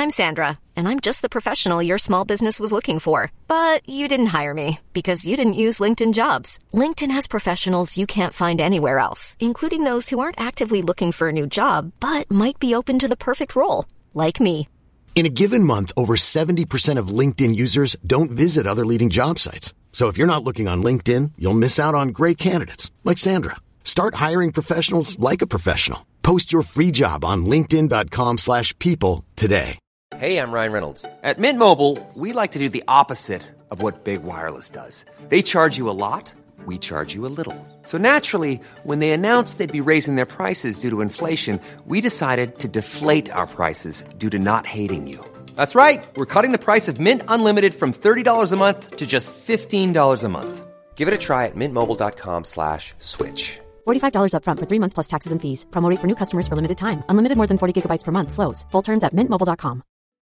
I'm Sandra, and I'm just the professional your small business was looking for. But you didn't hire me because you didn't use LinkedIn Jobs. LinkedIn has professionals you can't find anywhere else, including those who aren't actively looking for a new job, but might be open to the perfect role, like me. In a given month, over 70% of LinkedIn users don't visit other leading job sites. So if you're not looking on LinkedIn, you'll miss out on great candidates like Sandra. Start hiring professionals like a professional. Post your free job on linkedin.com/people today. Hey, I'm Ryan Reynolds. At Mint Mobile, we like to do the opposite of what Big Wireless does. They charge you a lot, we charge you a little. So naturally, when they announced they'd be raising their prices due to inflation, we decided to deflate our prices due to not hating you. That's right. We're cutting the price of Mint Unlimited from $30 a month to just $15 a month. Give it a try at mintmobile.com/switch. $45 up front for 3 months plus taxes and fees. Promo rate for new customers for limited time. Unlimited more than 40 gigabytes per month. Slows full terms at mintmobile.com.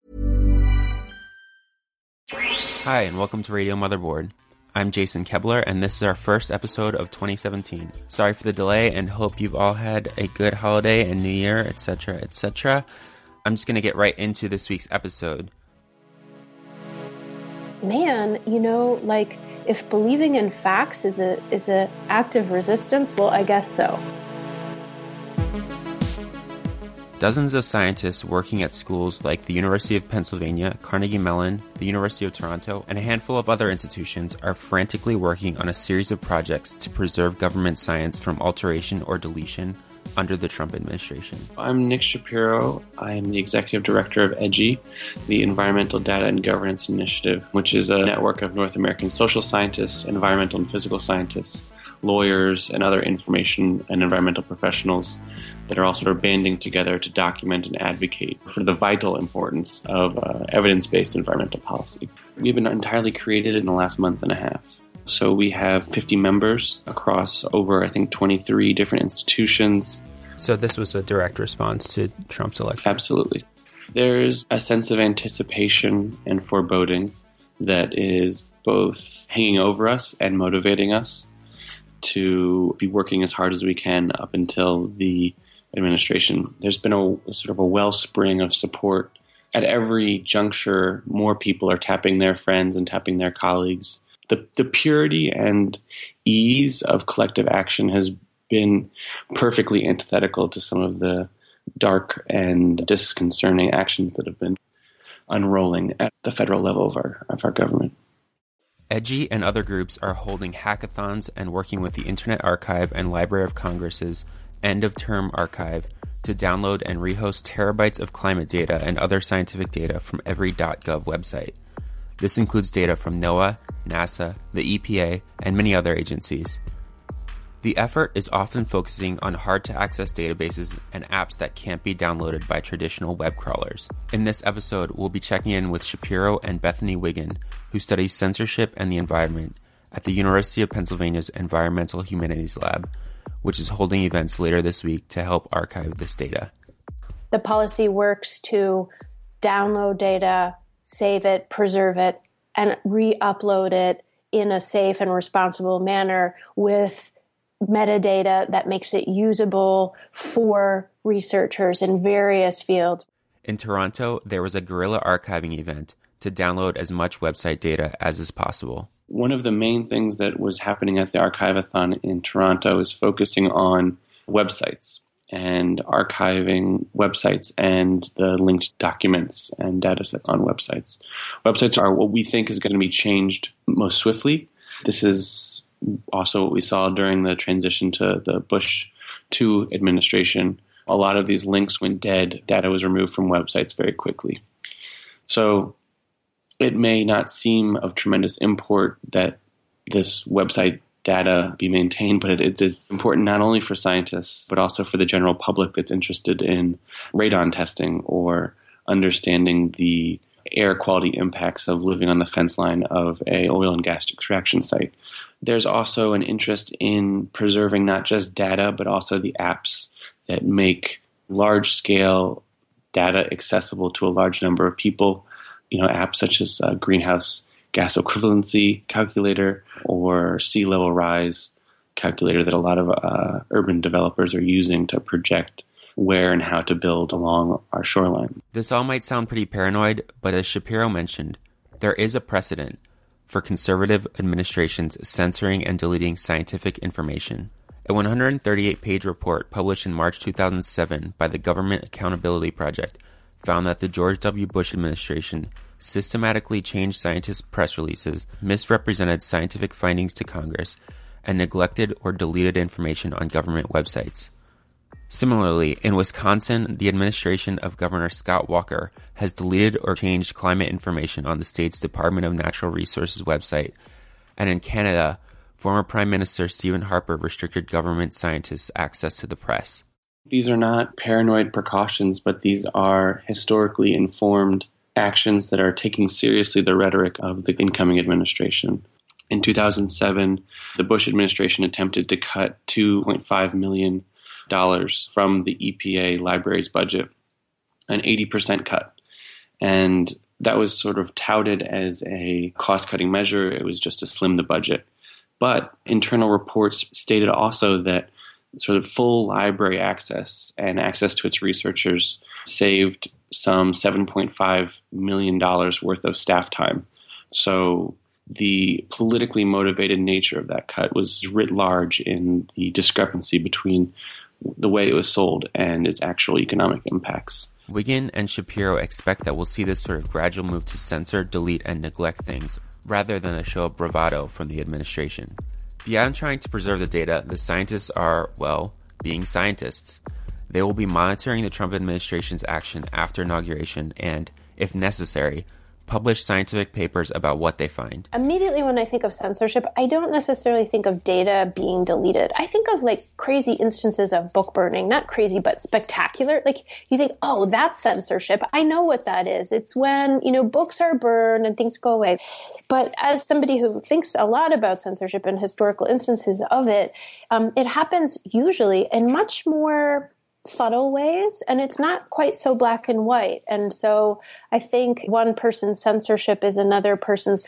Hi, and welcome to Radio Motherboard. I'm Jason Kebler, and this is our first episode of 2017. Sorry for the delay, and hope you've all had a good holiday and New Year, etc., etc. I'm just going to get right into this week's episode. Man, if believing in facts is a act of resistance, well, I guess so. Dozens of scientists working at schools like the University of Pennsylvania, Carnegie Mellon, the University of Toronto, and a handful of other institutions are frantically working on a series of projects to preserve government science from alteration or deletion under the Trump administration. I'm Nick Shapiro. I am the executive director of EDGI, the Environmental Data and Governance Initiative, which is a network of North American social scientists, environmental and physical scientists, lawyers, and other information and environmental professionals that are all sort of banding together to document and advocate for the vital importance of evidence-based environmental policy. We've been entirely created in the last month and a half. So we have 50 members across over, 23 different institutions. So this was a direct response to Trump's election? Absolutely. There's a sense of anticipation and foreboding that is both hanging over us and motivating us to be working as hard as we can up until the administration. There's been a sort of a wellspring of support. At every juncture, more people are tapping their friends and tapping their colleagues. The purity and ease of collective action has been perfectly antithetical to some of the dark and disconcerting actions that have been unrolling at the federal level of our government. EDGI and other groups are holding hackathons and working with the Internet Archive and Library of Congress's end-of-term archive to download and rehost terabytes of climate data and other scientific data from every .gov website. This includes data from NOAA, NASA, the EPA, and many other agencies. The effort is often focusing on hard-to-access databases and apps that can't be downloaded by traditional web crawlers. In this episode, we'll be checking in with Shapiro and Bethany Wiggin, who studies censorship and the environment at the University of Pennsylvania's Environmental Humanities Lab, which is holding events later this week to help archive this data. The policy works to download data, save it, preserve it, and re-upload it in a safe and responsible manner with metadata that makes it usable for researchers in various fields. In Toronto, there was a guerrilla archiving event to download as much website data as is possible. One of the main things that was happening at the Archive-a-thon in Toronto is focusing on websites and archiving websites and the linked documents and data sets on websites. Websites are what we think is going to be changed most swiftly. This is also what we saw during the transition to the Bush II administration. A lot of these links went dead. Data was removed from websites very quickly. So it may not seem of tremendous import that this website data be maintained, but it is important not only for scientists, but also for the general public that's interested in radon testing or understanding the air quality impacts of living on the fence line of a oil and gas extraction site. There's also an interest in preserving not just data, but also the apps that make large-scale data accessible to a large number of people. Apps such as greenhouse gas equivalency calculator or sea level rise calculator that a lot of urban developers are using to project where and how to build along our shoreline. This all might sound pretty paranoid, but as Shapiro mentioned, there is a precedent for conservative administrations censoring and deleting scientific information. A 138-page report published in March 2007 by the Government Accountability Project found that the George W. Bush administration systematically changed scientists' press releases, misrepresented scientific findings to Congress, and neglected or deleted information on government websites. Similarly, in Wisconsin, the administration of Governor Scott Walker has deleted or changed climate information on the state's Department of Natural Resources website, and in Canada, former Prime Minister Stephen Harper restricted government scientists' access to the press. These are not paranoid precautions, but these are historically informed actions that are taking seriously the rhetoric of the incoming administration. In 2007, the Bush administration attempted to cut $2.5 million from the EPA library's budget, an 80% cut. And that was sort of touted as a cost-cutting measure. It was just to slim the budget. But internal reports stated also that sort of full library access and access to its researchers saved some $7.5 million worth of staff time. So the politically motivated nature of that cut was writ large in the discrepancy between the way it was sold and its actual economic impacts. Wiggin and Shapiro expect that we'll see this sort of gradual move to censor, delete, and neglect things, rather than a show of bravado from the administration. Beyond trying to preserve the data, the scientists are, well, being scientists. They will be monitoring the Trump administration's action after inauguration and, if necessary, publish scientific papers about what they find. Immediately when I think of censorship, I don't necessarily think of data being deleted. I think of like crazy instances of book burning, not crazy, but spectacular. Like you think, oh, that's censorship. I know what that is. It's when, books are burned and things go away. But as somebody who thinks a lot about censorship and historical instances of it, it happens usually in much more subtle ways, and it's not quite so black and white. And so I think one person's censorship is another person's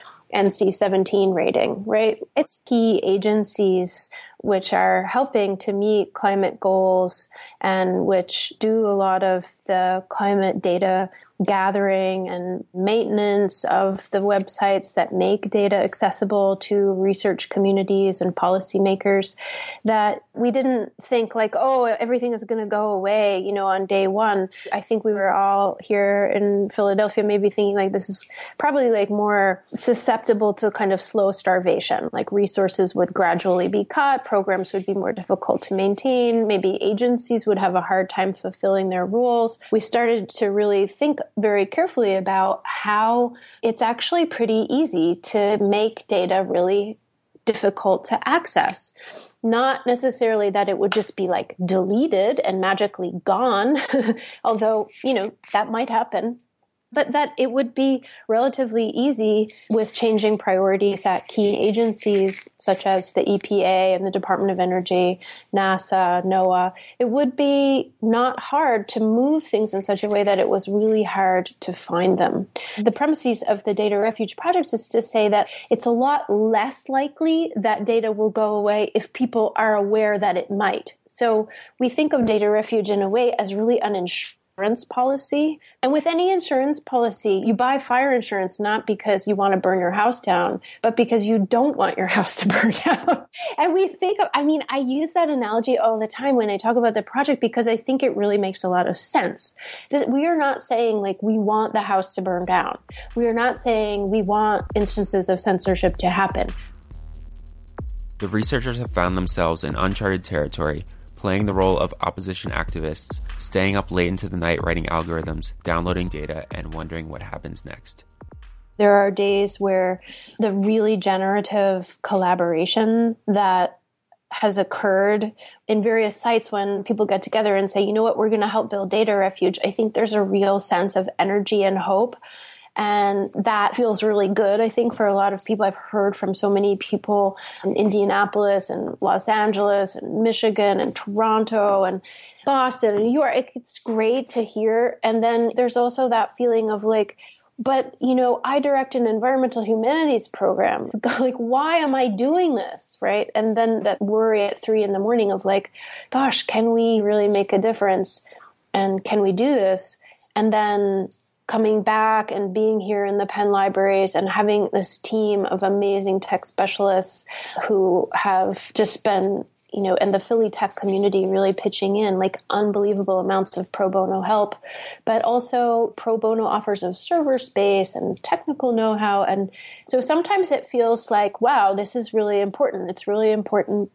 NC-17 rating, right? It's key agencies which are helping to meet climate goals and which do a lot of the climate data gathering and maintenance of the websites that make data accessible to research communities and policymakers, that we didn't think like, oh, everything is going to go away, on day one. I think we were all here in Philadelphia maybe thinking like this is probably like more susceptible to kind of slow starvation, like resources would gradually be cut, programs would be more difficult to maintain, maybe agencies would have a hard time fulfilling their roles. We started to really think very carefully about how it's actually pretty easy to make data really difficult to access. Not necessarily that it would just be like deleted and magically gone, although, that might happen. But that it would be relatively easy with changing priorities at key agencies such as the EPA and the Department of Energy, NASA, NOAA. It would be not hard to move things in such a way that it was really hard to find them. The premises of the Data Refuge Project is to say that it's a lot less likely that data will go away if people are aware that it might. So we think of data refuge in a way as really an insurance policy. And with any insurance policy, you buy fire insurance not because you want to burn your house down, but because you don't want your house to burn down. And we think of, I use that analogy all the time when I talk about the project because I think it really makes a lot of sense. We are not saying like we want the house to burn down. We are not saying we want instances of censorship to happen. The researchers have found themselves in uncharted territory, playing the role of opposition activists, staying up late into the night writing algorithms, downloading data, and wondering what happens next. There are days where the really generative collaboration that has occurred in various sites when people get together and say, you know what, we're going to help build Data Refuge. I think there's a real sense of energy and hope. And that feels really good, I think, for a lot of people. I've heard from so many people in Indianapolis and Los Angeles and Michigan and Toronto and Boston and New York. It's great to hear. And then there's also that feeling of like, but, I direct an environmental humanities program. Like, why am I doing this? Right. And then that worry at 3 a.m. of like, gosh, can we really make a difference? And can we do this? And then coming back and being here in the Penn libraries and having this team of amazing tech specialists who have just been, and the Philly tech community really pitching in like unbelievable amounts of pro bono help, but also pro bono offers of server space and technical know-how. And so sometimes it feels like, wow, this is really important. It's really important,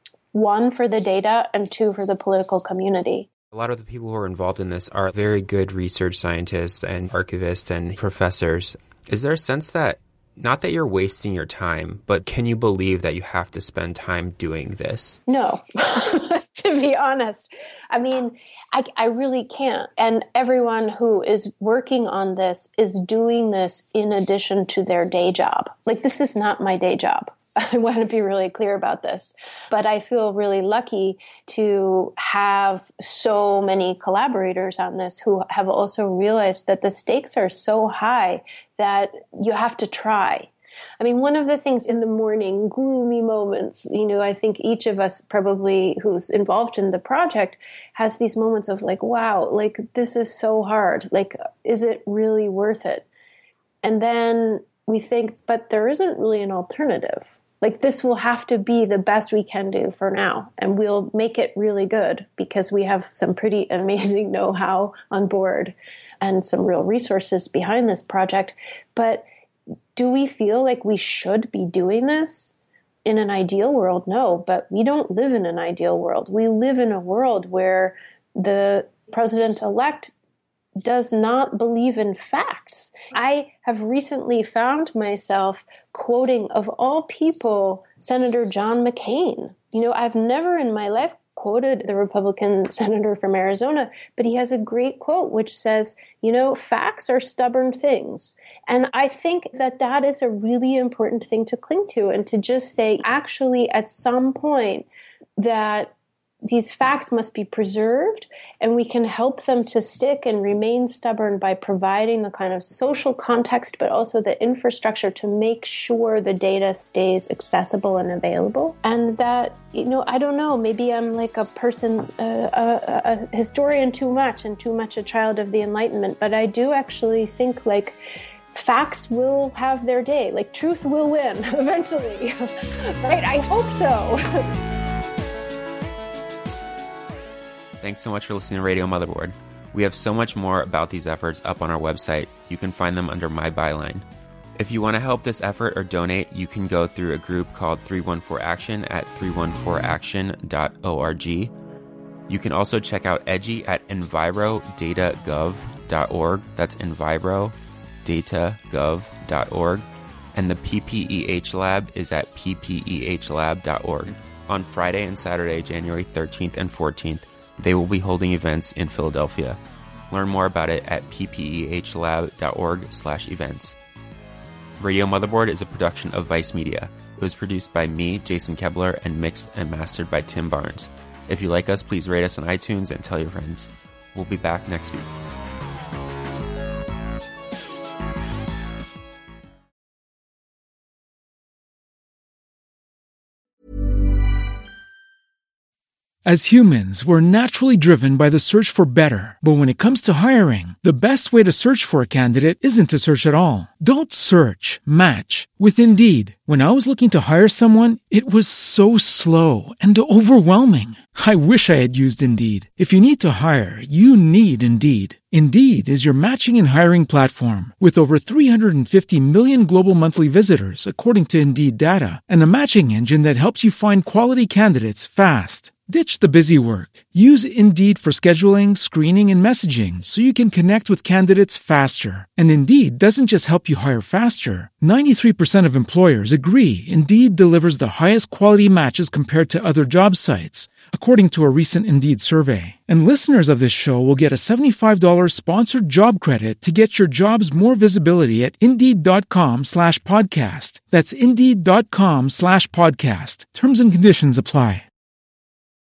one, for the data, and two, for the political community. A lot of the people who are involved in this are very good research scientists and archivists and professors. Is there a sense that, not that you're wasting your time, but can you believe that you have to spend time doing this? No, to be honest. I mean, I really can't. And everyone who is working on this is doing this in addition to their day job. Like, this is not my day job. I want to be really clear about this. But I feel really lucky to have so many collaborators on this who have also realized that the stakes are so high that you have to try. I mean, one of the things in the morning, gloomy moments, I think each of us probably who's involved in the project has these moments of like, wow, like this is so hard. Like, is it really worth it? And then we think, but there isn't really an alternative. Like, this will have to be the best we can do for now, and we'll make it really good because we have some pretty amazing know-how on board and some real resources behind this project. But do we feel like we should be doing this in an ideal world? No, but we don't live in an ideal world. We live in a world where the president-elect does not believe in facts. I have recently found myself quoting, of all people, Senator John McCain. I've never in my life quoted the Republican senator from Arizona, but he has a great quote which says, facts are stubborn things. And I think that that is a really important thing to cling to, and to just say, actually, at some point, that these facts must be preserved, and we can help them to stick and remain stubborn by providing the kind of social context, but also the infrastructure to make sure the data stays accessible and available. And that, I don't know, maybe I'm like a person, a historian too much, and too much a child of the Enlightenment, but I do actually think like facts will have their day, like truth will win eventually, right? I hope so. Thanks so much for listening to Radio Motherboard. We have so much more about these efforts up on our website. You can find them under my byline. If you want to help this effort or donate, you can go through a group called 314 Action at 314action.org. You can also check out EDGI at envirodatagov.org. That's envirodatagov.org. And the PPEH Lab is at ppehlab.org. On Friday and Saturday, January 13th and 14th, they will be holding events in Philadelphia. Learn more about it at ppehlab.org/events. Radio Motherboard is a production of Vice Media. It was produced by me, Jason Kebler, and mixed and mastered by Tim Barnes. If you like us, please rate us on iTunes and tell your friends. We'll be back next week. As humans, we're naturally driven by the search for better. But when it comes to hiring, the best way to search for a candidate isn't to search at all. Don't search, match with Indeed. When I was looking to hire someone, it was so slow and overwhelming. I wish I had used Indeed. If you need to hire, you need Indeed. Indeed is your matching and hiring platform with over 350 million global monthly visitors, according to Indeed data, and a matching engine that helps you find quality candidates fast. Ditch the busy work. Use Indeed for scheduling, screening, and messaging so you can connect with candidates faster. And Indeed doesn't just help you hire faster. 93% of employers agree Indeed delivers the highest quality matches compared to other job sites, according to a recent Indeed survey. And listeners of this show will get a $75 sponsored job credit to get your jobs more visibility at Indeed.com/podcast. That's Indeed.com/podcast. Terms and conditions apply.